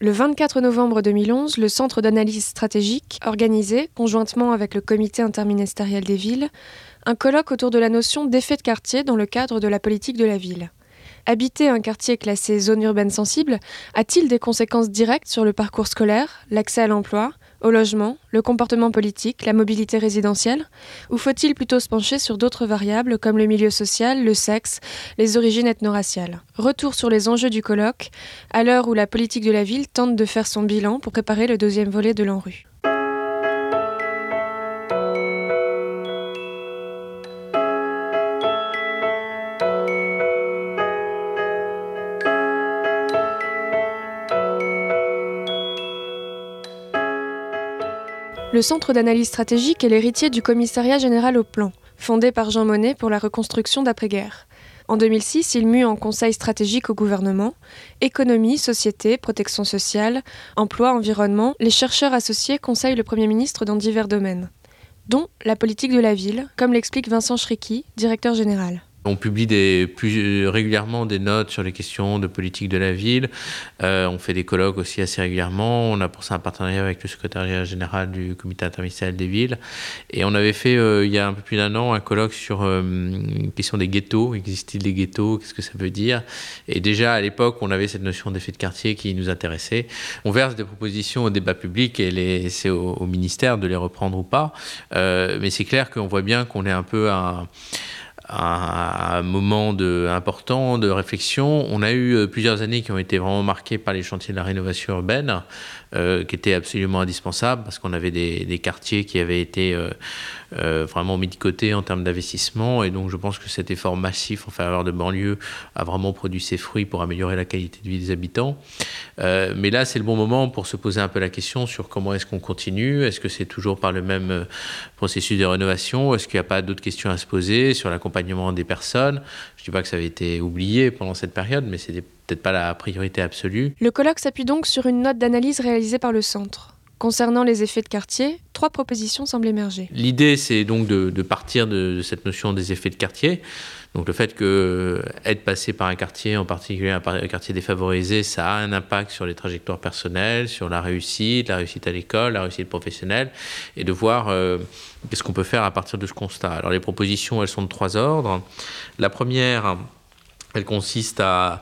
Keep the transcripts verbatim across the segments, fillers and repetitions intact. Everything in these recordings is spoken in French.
Le vingt-quatre novembre deux mille onze, le Centre d'analyse stratégique organisait, conjointement avec le Comité interministériel des villes, un colloque autour de la notion d'effet de quartier dans le cadre de la politique de la ville. Habiter un quartier classé zone urbaine sensible a-t-il des conséquences directes sur le parcours scolaire, l'accès à l'emploi, au logement, le comportement politique, la mobilité résidentielle ? Ou faut-il plutôt se pencher sur d'autres variables comme le milieu social, le sexe, les origines ethno-raciales ? Retour sur les enjeux du colloque, à l'heure où la politique de la ville tente de faire son bilan pour préparer le deuxième volet de l'ANRU. Le Centre d'analyse stratégique est l'héritier du Commissariat général au plan, fondé par Jean Monnet pour la reconstruction d'après-guerre. En deux mille six, il mue en conseil stratégique au gouvernement, économie, société, protection sociale, emploi, environnement. Les chercheurs associés conseillent le Premier ministre dans divers domaines, dont la politique de la ville, comme l'explique Vincent Schricky, directeur général. On publie des, plus régulièrement des notes sur les questions de politique de la ville. Euh, on fait des colloques aussi assez régulièrement. On a pour ça un partenariat avec le secrétariat général du comité interministériel des villes. Et on avait fait, euh, il y a un peu plus d'un an, un colloque sur euh, une question des ghettos. Existe-t-il des ghettos ? Qu'est-ce que ça veut dire ? Et déjà, à l'époque, on avait cette notion d'effet de quartier qui nous intéressait. On verse des propositions au débat public et les, c'est au, au ministère de les reprendre ou pas. Euh, mais c'est clair qu'on voit bien qu'on est un peu à... un moment de, important de réflexion. On a eu plusieurs années qui ont été vraiment marquées par les chantiers de la rénovation urbaine, euh, qui étaient absolument indispensables parce qu'on avait des, des quartiers qui avaient été euh, euh, vraiment mis de côté en termes d'investissement. Et donc, je pense que cet effort massif en faveur de banlieue a vraiment produit ses fruits pour améliorer la qualité de vie des habitants. Euh, mais là, c'est le bon moment pour se poser un peu la question sur comment est-ce qu'on continue. Est-ce que c'est toujours par le même processus de rénovation ? Est-ce qu'il n'y a pas d'autres questions à se poser sur l'accompagnement des personnes ? Je ne dis pas que ça avait été oublié pendant cette période, mais ce n'était peut-être pas la priorité absolue. Le colloque s'appuie donc sur une note d'analyse réalisée par le centre. Concernant les effets de quartier, trois propositions semblent émerger. L'idée, c'est donc de, de partir de, de cette notion des effets de quartier. Donc le fait que être passé par un quartier, en particulier un quartier défavorisé, ça a un impact sur les trajectoires personnelles, sur la réussite, la réussite à l'école, la réussite professionnelle, et de voir euh, qu'est-ce qu'on peut faire à partir de ce constat. Alors les propositions, elles sont de trois ordres. La première, elle consiste à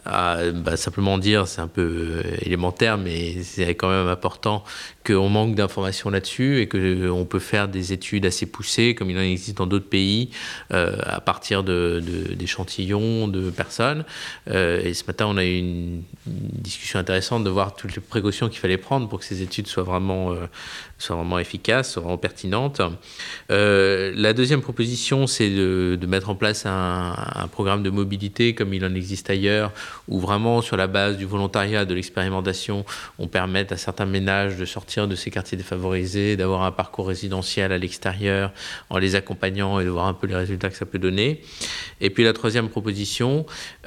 à bah, simplement dire, c'est un peu euh, élémentaire, mais c'est quand même important, qu'on manque d'informations là-dessus et qu'on peut faire des études assez poussées, comme il en existe dans d'autres pays, euh, à partir de, de, d'échantillons de personnes. Euh, et ce matin, on a eu une, une discussion intéressante de voir toutes les précautions qu'il fallait prendre pour que ces études soient vraiment, euh, soient vraiment efficaces, soient vraiment pertinentes. Euh, la deuxième proposition, c'est de, de mettre en place un, un programme de mobilité, comme il en existe ailleurs, où vraiment, sur la base du volontariat, de l'expérimentation, on permet à certains ménages de sortir de ces quartiers défavorisés, d'avoir un parcours résidentiel à l'extérieur, en les accompagnant et de voir un peu les résultats que ça peut donner. Et puis la troisième proposition,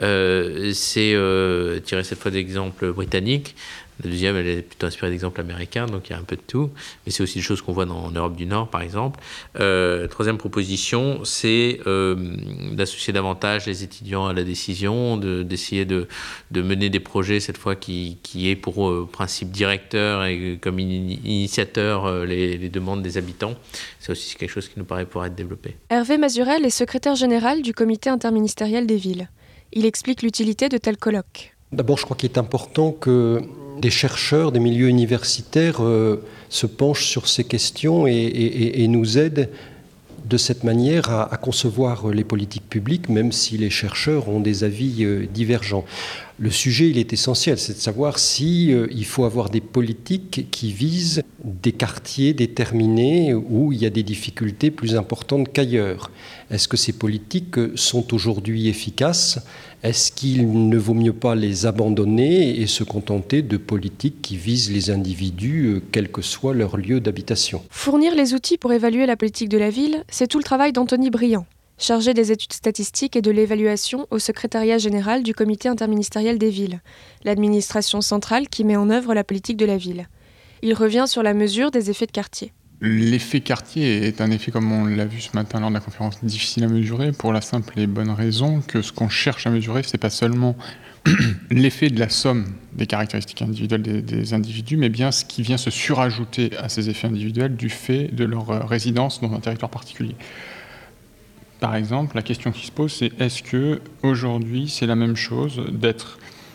euh, c'est euh, tirer cette fois d'exemples britanniques. La deuxième, elle est plutôt inspirée d'exemples américains, donc il y a un peu de tout. Mais c'est aussi des choses qu'on voit dans, en Europe du Nord, par exemple. Euh, troisième proposition, c'est euh, d'associer davantage les étudiants à la décision, de, d'essayer de, de mener des projets, cette fois, qui, qui aient pour euh, principe directeur et comme in, initiateur euh, les, les demandes des habitants. C'est aussi quelque chose qui nous paraît pouvoir être développé. Hervé Mazurel est secrétaire général du Comité interministériel des villes. Il explique l'utilité de tels colloques. D'abord, je crois qu'il est important que des chercheurs, des milieux universitaires euh, se penchent sur ces questions et, et, et nous aident de cette manière à, à concevoir les politiques publiques, même si les chercheurs ont des avis euh, divergents. Le sujet, il est essentiel, c'est de savoir si euh, il faut avoir des politiques qui visent des quartiers déterminés où il y a des difficultés plus importantes qu'ailleurs. Est-ce que ces politiques sont aujourd'hui efficaces ? Est-ce qu'il ne vaut mieux pas les abandonner et se contenter de politiques qui visent les individus, quel que soit leur lieu d'habitation ? Fournir les outils pour évaluer la politique de la ville, c'est tout le travail d'Anthony Briand, chargé des études statistiques et de l'évaluation au secrétariat général du Comité interministériel des villes, l'administration centrale qui met en œuvre la politique de la ville. Il revient sur la mesure des effets de quartier. L'effet quartier est un effet, comme on l'a vu ce matin lors de la conférence, difficile à mesurer pour la simple et bonne raison que ce qu'on cherche à mesurer, c'est pas seulement l'effet de la somme des caractéristiques individuelles des, des individus, mais bien ce qui vient se surajouter à ces effets individuels du fait de leur résidence dans un territoire particulier. Par exemple, la question qui se pose, c'est est-ce que aujourd'hui c'est la même chose d'être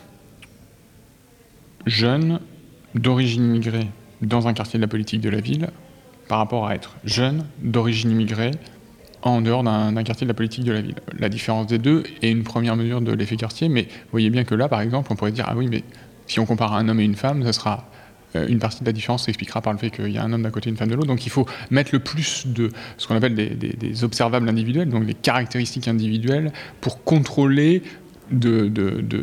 jeune, d'origine immigrée, dans un quartier de la politique de la ville, par rapport à être jeune, d'origine immigrée, en dehors d'un, d'un quartier de la politique de la ville. La différence des deux est une première mesure de l'effet quartier, mais vous voyez bien que là, par exemple, on pourrait dire, ah oui, mais si on compare un homme et une femme, ça sera une partie de la différence s'expliquera par le fait qu'il y a un homme d'un côté et une femme de l'autre. Donc il faut mettre le plus de ce qu'on appelle des, des, des observables individuels, donc des caractéristiques individuelles, pour contrôler de, de, de,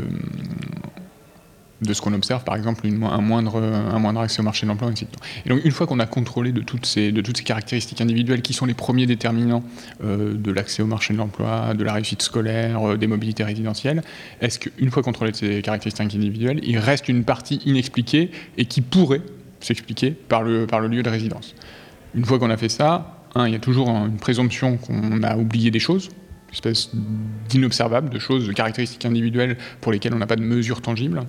de ce qu'on observe, par exemple, une, un, moindre, un moindre accès au marché de l'emploi, et cetera. Et donc une fois qu'on a contrôlé de toutes ces, de toutes ces caractéristiques individuelles qui sont les premiers déterminants euh, de l'accès au marché de l'emploi, de la réussite scolaire, euh, des mobilités résidentielles, est-ce qu'une fois contrôlé de ces caractéristiques individuelles, il reste une partie inexpliquée et qui pourrait s'expliquer par le, par le lieu de résidence? Une fois qu'on a fait ça, hein, il y a toujours une présomption qu'on a oublié des choses, une espèce d'inobservable, de choses, de caractéristiques individuelles pour lesquelles on n'a pas de mesure tangible.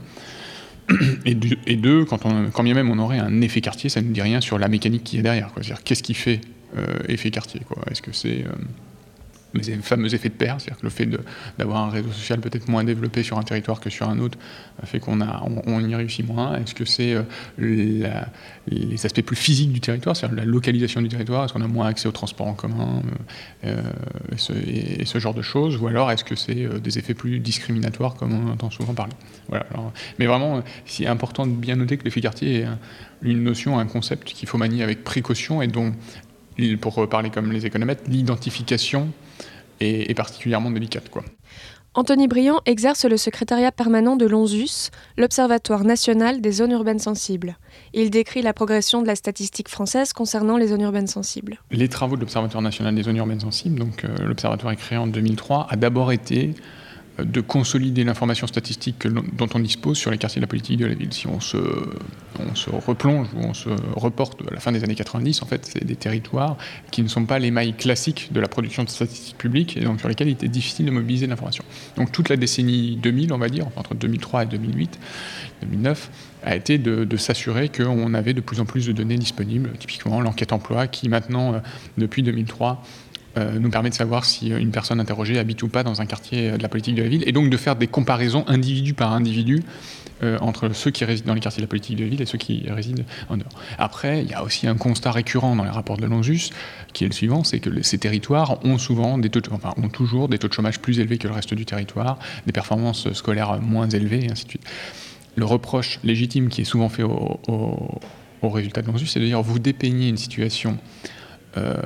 Et, du, et deux, quand, on, quand bien même on aurait un effet quartier, ça ne nous dit rien sur la mécanique qui est derrière, quoi. C'est-à-dire, qu'est-ce qui fait euh, effet quartier, quoi. Est-ce que c'est euh, les fameux effets de pair, c'est-à-dire que le fait de, d'avoir un réseau social peut-être moins développé sur un territoire que sur un autre fait qu'on a, on, on y réussit moins? Est-ce que c'est euh, la, les aspects plus physiques du territoire, c'est-à-dire la localisation du territoire? Est-ce qu'on a moins accès aux transports en commun euh, et, ce, et, et ce genre de choses? Ou alors est-ce que c'est euh, des effets plus discriminatoires, comme on entend souvent parler? Voilà. Alors, mais vraiment, c'est important de bien noter que l'effet quartier est une notion, un concept qu'il faut manier avec précaution et dont, pour parler comme les économètres, l'identification est, est particulièrement délicate, quoi. Anthony Briand exerce le secrétariat permanent de l'ONSUS, l'Observatoire national des zones urbaines sensibles. Il décrit la progression de la statistique française concernant les zones urbaines sensibles. Les travaux de l'Observatoire national des zones urbaines sensibles, donc euh, l'Observatoire est créé en deux mille trois, a d'abord été de consolider l'information statistique que, dont on dispose sur les quartiers de la politique de la ville. Si on se, on se replonge ou on se reporte à la fin des années quatre-vingt-dix, en fait, c'est des territoires qui ne sont pas les mailles classiques de la production de statistiques publiques et donc sur lesquels il était difficile de mobiliser l'information. Donc toute la décennie deux mille, on va dire, entre deux mille trois et deux mille huit, deux mille neuf, a été de, de s'assurer qu'on avait de plus en plus de données disponibles, typiquement l'enquête emploi qui maintenant, depuis deux mille trois, Euh, nous permet de savoir si une personne interrogée habite ou pas dans un quartier de la politique de la ville, et donc de faire des comparaisons individu par individu euh, entre ceux qui résident dans les quartiers de la politique de la ville et ceux qui résident en dehors. Après, il y a aussi un constat récurrent dans les rapports de l'ONSUS, qui est le suivant, c'est que ces territoires ont souvent des taux de, enfin, ont toujours des taux de chômage plus élevés que le reste du territoire, des performances scolaires moins élevées, et ainsi de suite. Le reproche légitime qui est souvent fait au, au, au résultat de l'ONSUS, c'est de dire vous dépeignez une situation euh,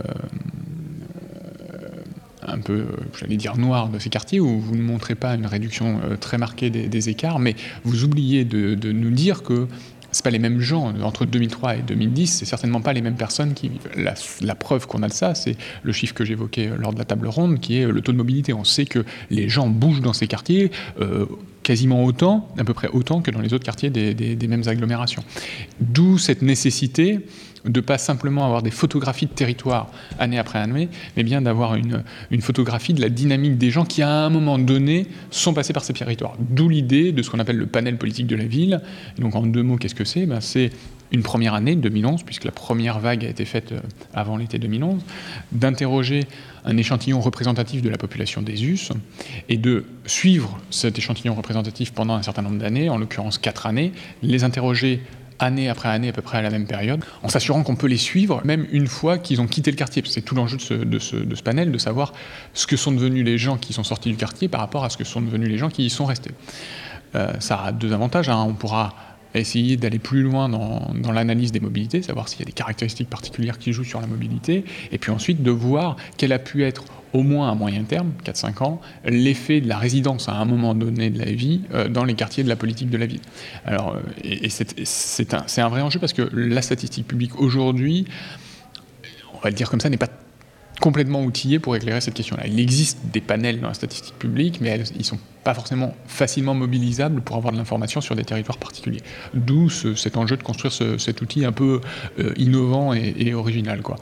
un peu, j'allais dire, noir de ces quartiers, où vous ne montrez pas une réduction euh, très marquée des, des écarts, mais vous oubliez de, de nous dire que c'est pas les mêmes gens. Entre deux mille trois et deux mille dix, c'est certainement pas les mêmes personnes qui vivent. La, la preuve qu'on a de ça, c'est le chiffre que j'évoquais lors de la table ronde, qui est le taux de mobilité. On sait que les gens bougent dans ces quartiers euh, quasiment autant, à peu près autant que dans les autres quartiers des, des, des mêmes agglomérations. D'où cette nécessité de pas simplement avoir des photographies de territoire année après année, mais bien d'avoir une, une photographie de la dynamique des gens qui, à un moment donné, sont passés par ces territoires. D'où l'idée de ce qu'on appelle le panel politique de la ville. Et donc, en deux mots, qu'est-ce que c'est ? Ben, c'est une première année, deux mille onze, puisque la première vague a été faite avant l'été deux mille onze, d'interroger un échantillon représentatif de la population des U S et de suivre cet échantillon représentatif pendant un certain nombre d'années, en l'occurrence quatre années, les interroger année après année, à peu près à la même période, en s'assurant qu'on peut les suivre, même une fois qu'ils ont quitté le quartier. C'est tout l'enjeu de ce, de, ce, de ce panel, de savoir ce que sont devenus les gens qui sont sortis du quartier par rapport à ce que sont devenus les gens qui y sont restés. Euh, ça a deux avantages, hein. On pourra essayer d'aller plus loin dans, dans l'analyse des mobilités, savoir s'il y a des caractéristiques particulières qui jouent sur la mobilité, et puis ensuite de voir quel a pu être, au moins à moyen terme, quatre à cinq ans, l'effet de la résidence à un moment donné de la vie euh, dans les quartiers de la politique de la ville. Alors, euh, et, et c'est, c'est, un, c'est un vrai enjeu parce que la statistique publique aujourd'hui, on va le dire comme ça, n'est pas complètement outillée pour éclairer cette question-là. Il existe des panels dans la statistique publique, mais elles, ils ne sont pas forcément facilement mobilisables pour avoir de l'information sur des territoires particuliers. D'où ce, cet enjeu de construire ce, cet outil un peu euh, innovant et, et original, quoi.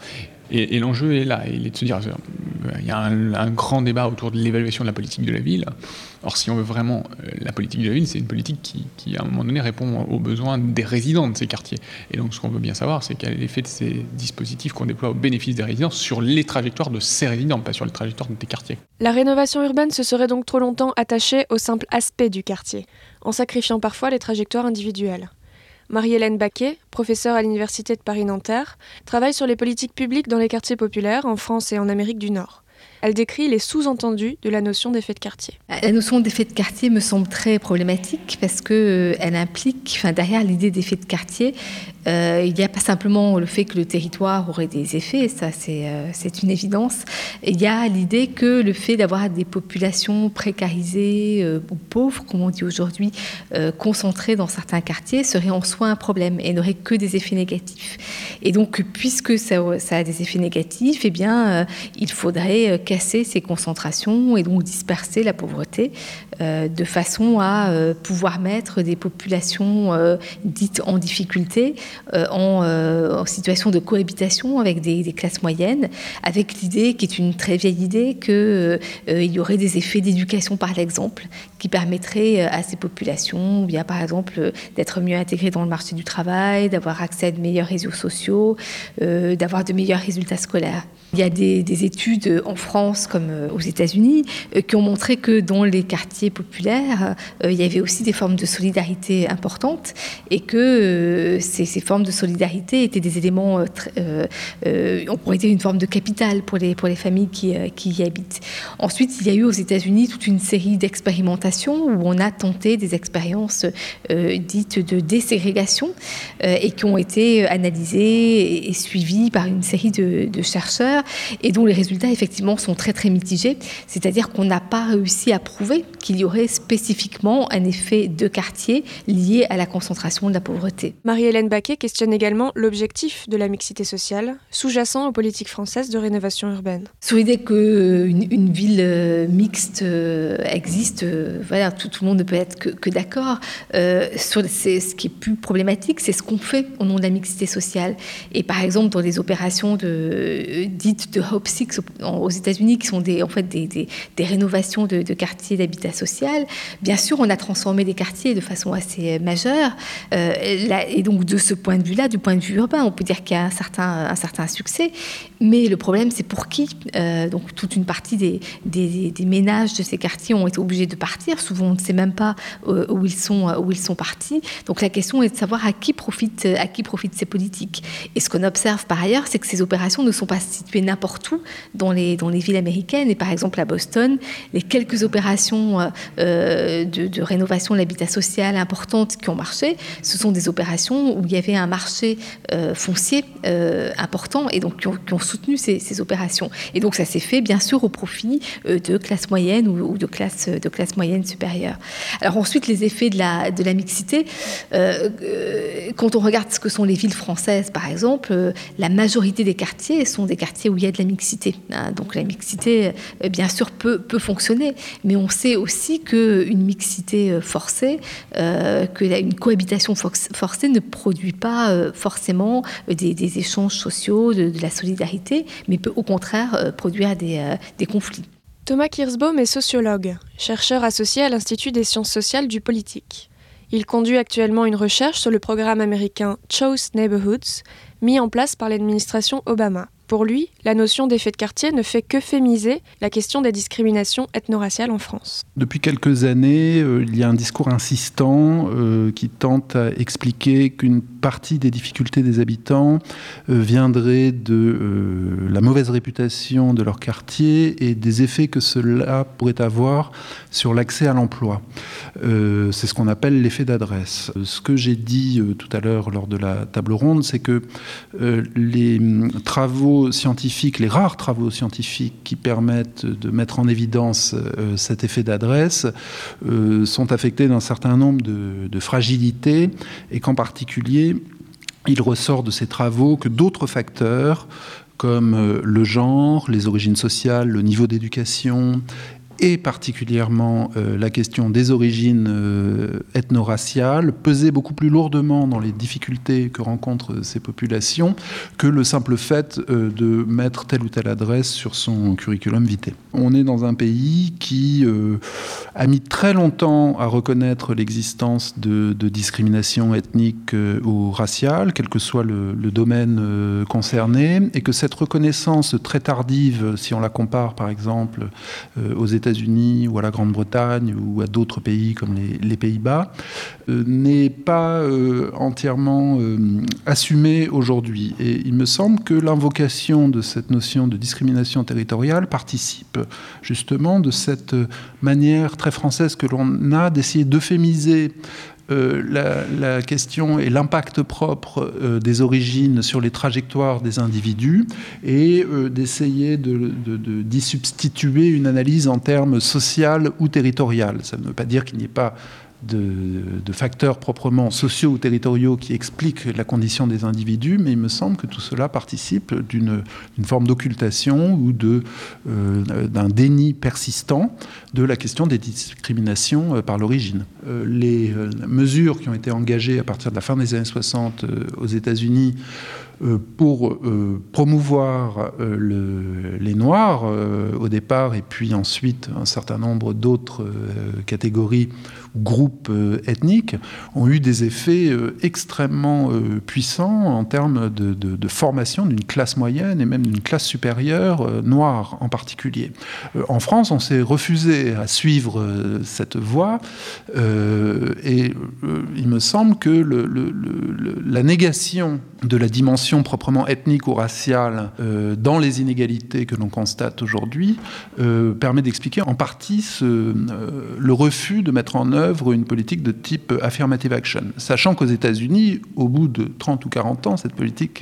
Et, et l'enjeu est là, il est de se dire, il y a un, un grand débat autour de l'évaluation de la politique de la ville. Or, si on veut vraiment, la politique de la ville, c'est une politique qui, qui, à un moment donné, répond aux besoins des résidents de ces quartiers. Et donc, ce qu'on veut bien savoir, c'est quel est l'effet de ces dispositifs qu'on déploie au bénéfice des résidents sur les trajectoires de ces résidents, pas sur les trajectoires des quartiers. La rénovation urbaine se serait donc trop longtemps attachée au simple aspect du quartier, en sacrifiant parfois les trajectoires individuelles. Marie-Hélène Baquet, professeure à l'Université de Paris-Nanterre, travaille sur les politiques publiques dans les quartiers populaires en France et en Amérique du Nord. Elle décrit les sous-entendus de la notion d'effet de quartier. La notion d'effet de quartier me semble très problématique parce qu'elle euh, implique, enfin, derrière l'idée d'effet de quartier, euh, il n'y a pas simplement le fait que le territoire aurait des effets, ça c'est, euh, c'est une évidence. Il y a l'idée que le fait d'avoir des populations précarisées euh, ou pauvres, comme on dit aujourd'hui, euh, concentrées dans certains quartiers, serait en soi un problème et n'aurait que des effets négatifs. Et donc, puisque ça, ça a des effets négatifs, eh bien, euh, il faudrait euh, casser ces concentrations et donc disperser la pauvreté euh, de façon à euh, pouvoir mettre des populations euh, dites en difficulté euh, en, euh, en situation de cohabitation avec des, des classes moyennes, avec l'idée, qui est une très vieille idée, qu'il euh, y aurait des effets d'éducation par l'exemple qui permettraient à ces populations, bien par exemple, d'être mieux intégrées dans le marché du travail, d'avoir accès à de meilleurs réseaux sociaux, euh, d'avoir de meilleurs résultats scolaires. Il y a des, des études en France comme aux États-Unis euh, qui ont montré que dans les quartiers populaires, euh, il y avait aussi des formes de solidarité importantes et que euh, ces, ces formes de solidarité étaient des éléments, euh, euh, on pourrait dire une forme de capital pour les, pour les familles qui, euh, qui y habitent. Ensuite, il y a eu aux États-Unis toute une série d'expérimentations où on a tenté des expériences euh, dites de déségrégation euh, et qui ont été analysées et, et suivies par une série de, de chercheurs et dont les résultats effectivement sont très très mitigés, c'est-à-dire qu'on n'a pas réussi à prouver qu'il y aurait spécifiquement un effet de quartier lié à la concentration de la pauvreté. Marie-Hélène Baquet questionne également l'objectif de la mixité sociale, sous-jacent aux politiques françaises de rénovation urbaine. Sur l'idée qu'une une ville mixte existe, voilà, tout, tout le monde ne peut être que, que d'accord. Euh, sur, c'est, ce qui est plus problématique, c'est ce qu'on fait au nom de la mixité sociale. Et par exemple, dans les opérations de, dites de Hope Six aux États-Unis, qui sont des, en fait des, des, des rénovations de, de quartiers d'habitat social, bien sûr, on a transformé des quartiers de façon assez majeure. Euh, là, et donc, de ce point de vue-là, du point de vue urbain, on peut dire qu'il y a un certain, un certain succès. Mais le problème, c'est pour qui ? euh, Donc, toute une partie des, des, des ménages de ces quartiers ont été obligés de partir. Souvent, on ne sait même pas euh, où ils sont, où ils sont partis. Donc, la question est de savoir à qui profitent, à qui profitent ces politiques. Et ce qu'on observe par ailleurs, c'est que ces opérations ne sont pas situées n'importe où dans les, dans les villes américaines. Et par exemple, à Boston, les quelques opérations euh, de, de rénovation de l'habitat social importantes qui ont marché, ce sont des opérations où il y avait un marché euh, foncier euh, important et donc qui ont, qui ont soutenu ces, ces opérations. Et donc, ça s'est fait, bien sûr, au profit euh, de classes moyennes ou, ou de classes de classe moyenne supérieure. Alors ensuite, les effets de la, de la mixité. Euh, euh, quand on regarde ce que sont les villes françaises, par exemple, euh, la majorité des quartiers sont des quartiers où il y a de la mixité. Hein. Donc la mixité, euh, bien sûr, peut, peut fonctionner, mais on sait aussi qu'une mixité forcée, euh, qu'une cohabitation forcée ne produit pas euh, forcément des, des échanges sociaux, de, de la solidarité, mais peut au contraire euh, produire des, euh, des conflits. Thomas Kirsbaum est sociologue, chercheur associé à l'Institut des sciences sociales du politique. Il conduit actuellement une recherche sur le programme américain Choice Neighborhoods, mis en place par l'administration Obama. Pour lui, la notion d'effet de quartier ne fait que fémiser la question des discriminations ethno-raciales en France. Depuis quelques années, euh, il y a un discours insistant euh, qui tente à expliquer qu'une partie des difficultés des habitants euh, viendrait de euh, la mauvaise réputation de leur quartier et des effets que cela pourrait avoir sur l'accès à l'emploi. Euh, c'est ce qu'on appelle l'effet d'adresse. Ce que j'ai dit euh, tout à l'heure lors de la table ronde, c'est que euh, les travaux scientifiques, les rares travaux scientifiques qui permettent de mettre en évidence euh, cet effet d'adresse euh, sont affectés d'un certain nombre de, de fragilités et qu'en particulier, il ressort de ces travaux que d'autres facteurs comme euh, le genre, les origines sociales, le niveau d'éducation et particulièrement euh, la question des origines euh, ethno-raciales pesait beaucoup plus lourdement dans les difficultés que rencontrent ces populations que le simple fait euh, de mettre telle ou telle adresse sur son curriculum vitae. On est dans un pays qui euh, a mis très longtemps à reconnaître l'existence de, de discrimination ethnique euh, ou raciale, quel que soit le, le domaine euh, concerné, et que cette reconnaissance très tardive, si on la compare par exemple euh, aux États États-Unis ou à la Grande-Bretagne ou à d'autres pays comme les, les Pays-Bas, euh, n'est pas euh, entièrement euh, assumée aujourd'hui. Et il me semble que l'invocation de cette notion de discrimination territoriale participe justement de cette manière très française que l'on a d'essayer d'euphémiser Euh, la, la question et l'impact propre euh, des origines sur les trajectoires des individus et euh, d'essayer de, de, de, d'y substituer une analyse en termes social ou territorial. Ça ne veut pas dire qu'il n'y ait pas de, de facteurs proprement sociaux ou territoriaux qui expliquent la condition des individus, mais il me semble que tout cela participe d'une, d'une forme d'occultation ou de, euh, d'un déni persistant de la question des discriminations par l'origine. Euh, les euh, mesures qui ont été engagées à partir de la fin des années soixante euh, aux États-Unis euh, pour euh, promouvoir euh, le, les Noirs euh, au départ, et puis ensuite un certain nombre d'autres euh, catégories ou groupes euh, ethniques, ont eu des effets euh, extrêmement euh, puissants en termes de, de, de formation d'une classe moyenne et même d'une classe supérieure, euh, noire en particulier. Euh, en France, on s'est refusé à suivre euh, cette voie, euh, et euh, il me semble que le, le, le, la négation de la dimension proprement ethnique ou raciale euh, dans les inégalités que l'on constate aujourd'hui euh, permet d'expliquer en partie ce, euh, le refus de mettre en œuvre une politique de type affirmative action. Sachant qu'aux États-Unis, au bout de trente ou quarante ans, cette politique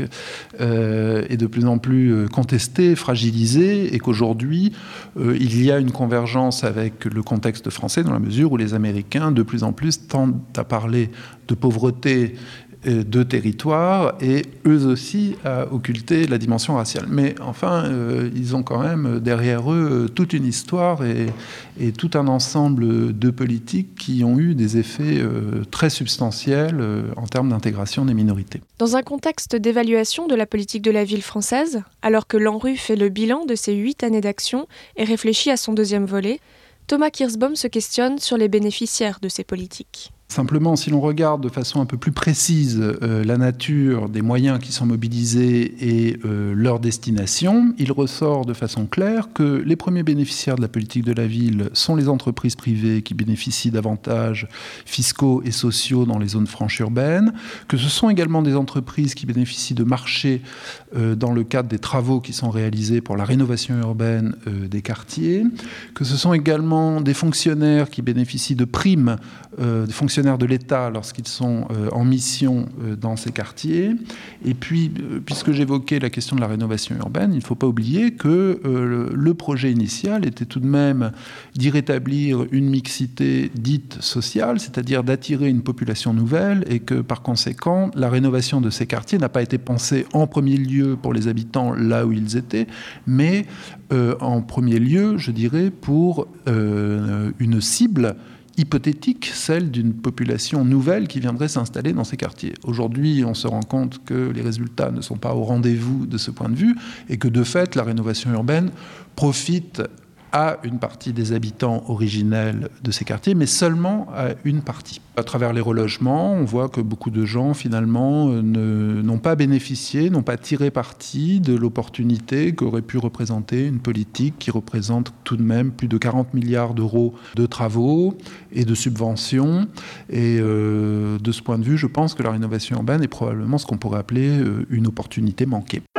euh, est de plus en plus contestée, fragilisée, et qu'aujourd'hui, euh, il y a une convergence avec le contexte français dans la mesure où les Américains, de plus en plus, tendent à parler de pauvreté de territoire et eux aussi à occulter la dimension raciale. Mais enfin, euh, ils ont quand même derrière eux toute une histoire et, et tout un ensemble de politiques qui ont eu des effets euh, très substantiels euh, en termes d'intégration des minorités. Dans un contexte d'évaluation de la politique de la ville française, alors que l'ANRU fait le bilan de ses huit années d'action et réfléchit à son deuxième volet, Thomas Kirsbaum se questionne sur les bénéficiaires de ces politiques. Simplement, si l'on regarde de façon un peu plus précise euh, la nature des moyens qui sont mobilisés et euh, leur destination, il ressort de façon claire que les premiers bénéficiaires de la politique de la ville sont les entreprises privées qui bénéficient d'avantages fiscaux et sociaux dans les zones franches urbaines, que ce sont également des entreprises qui bénéficient de marchés euh, dans le cadre des travaux qui sont réalisés pour la rénovation urbaine euh, des quartiers, que ce sont également des fonctionnaires qui bénéficient de primes, euh, des fonctionnaires de l'État lorsqu'ils sont euh, en mission euh, dans ces quartiers. Et puis, euh, puisque j'évoquais la question de la rénovation urbaine, il ne faut pas oublier que euh, le, le projet initial était tout de même d'y rétablir une mixité dite sociale, c'est-à-dire d'attirer une population nouvelle, et que par conséquent, la rénovation de ces quartiers n'a pas été pensée en premier lieu pour les habitants là où ils étaient, mais euh, en premier lieu, je dirais, pour euh, une cible hypothétique, celle d'une population nouvelle qui viendrait s'installer dans ces quartiers. Aujourd'hui, on se rend compte que les résultats ne sont pas au rendez-vous de ce point de vue et que, de fait, la rénovation urbaine profite à une partie des habitants originels de ces quartiers, mais seulement à une partie. À travers les relogements, on voit que beaucoup de gens, finalement, ne, n'ont pas bénéficié, n'ont pas tiré parti de l'opportunité qu'aurait pu représenter une politique qui représente tout de même plus de quarante milliards d'euros de travaux et de subventions. Et euh, de ce point de vue, je pense que la rénovation urbaine est probablement ce qu'on pourrait appeler une opportunité manquée.